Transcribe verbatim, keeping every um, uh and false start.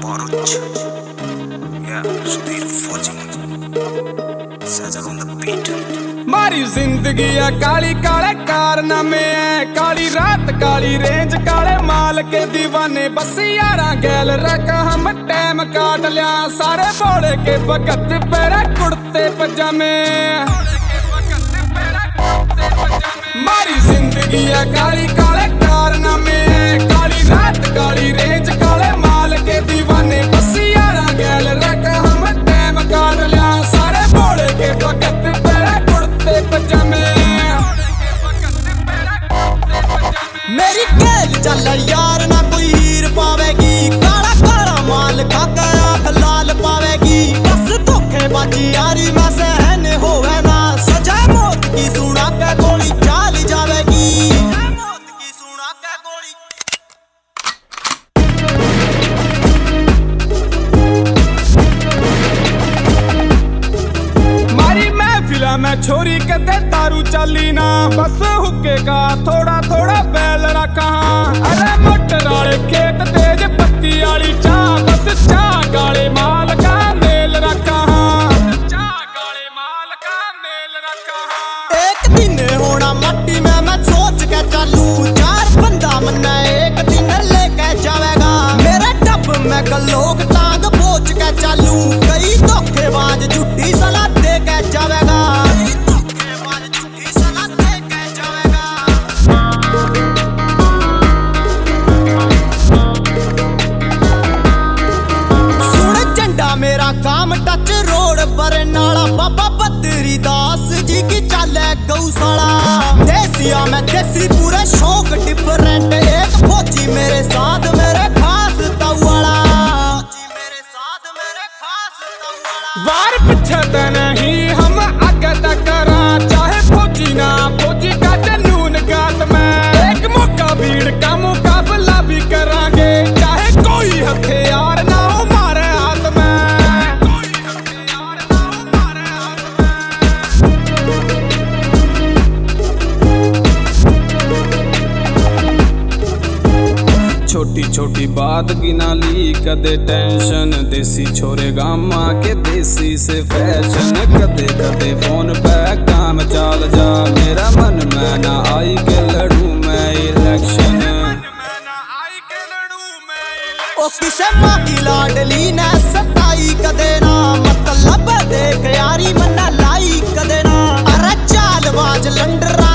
Poruch. Yeah, Sudhir Fauji. Saja on the beat. मारी जिंदगी है काली काले कारनामे है, काली रात काली रेंज काले माल के दीवाने, बस यारा गैल रख हम टाइम काट लिया सारे बोले के भगत पैरा कुर्ते पजामे। मारी जिंदगी है काली काले कारनामे है, काली रात काली रेंज काले माल के दीवाने, बस यारा गैल रख हम टाइम काट लिया सारे बोले के भगत पैरा कुर्ते पजामे। मेरी गैल चल यार ना कोई हीर पावेगी, काला काला माल खाकर आँख लाल पावेगी, बस धोखेबाजी यारी में सहन होवे ना, सजा मौत की सुना के गोली चाल जावेगी, मौत की सुना के गोली। मारी महफिला में छोरी कदे दारू चाली ना, बस हुक्के का थोड़ा थोड़ा बैल रखा। अरे मोटर वाले खेत तेज पत्ती वाली चाह, बस चाह काले माल का मेल रखा। चाह काले माल का मेल रखा। एक दिन होना मट्टी में मैं सोच के चालू, चार बंदा मन्ना एक दिन लेके जावेगा, मेरे डब में गलोग टांग बोझ के चालू, कई धोखेबाज झूठी सलाह दे के जावेगा, कई धोखेबाज झूठी सलाह दे के जावेगा। सुन झंडा मेरा काम टच रोड पर नाला, बाबा बद्री दास जी की चाले गौशाला, देसिया में देसी पूरे शौक डिफरेंट, एक फौजी मेरे साथ मेरे खास तवाला, फौजी मेरे साथ मेरे खास तवाला। वार पीछे तो नहीं हम आगे तक करा, चाहे फौजी ना फौजी का जनून गात में, एक मौका भीड़ का मुकाबला भी करांगे, चाहे कोई हथियार ना हो हमारे हाथ में, कोई हथियार ना हो हमारे हाथ में। छोटी छोटी बात की ना ली कदे टेंशन, देसी छोरे गामा के देसी से फैशन, कदे कदे फोन पे काम चाल जा, मेरा मन में ना आई के लड़ू मैं इलेक्शन। ओ किसे माँ की लाडली ने सताई कदे ना, मतलब देख यारी मन्ना लाई कदे ना, अरे चालबाज लंडरा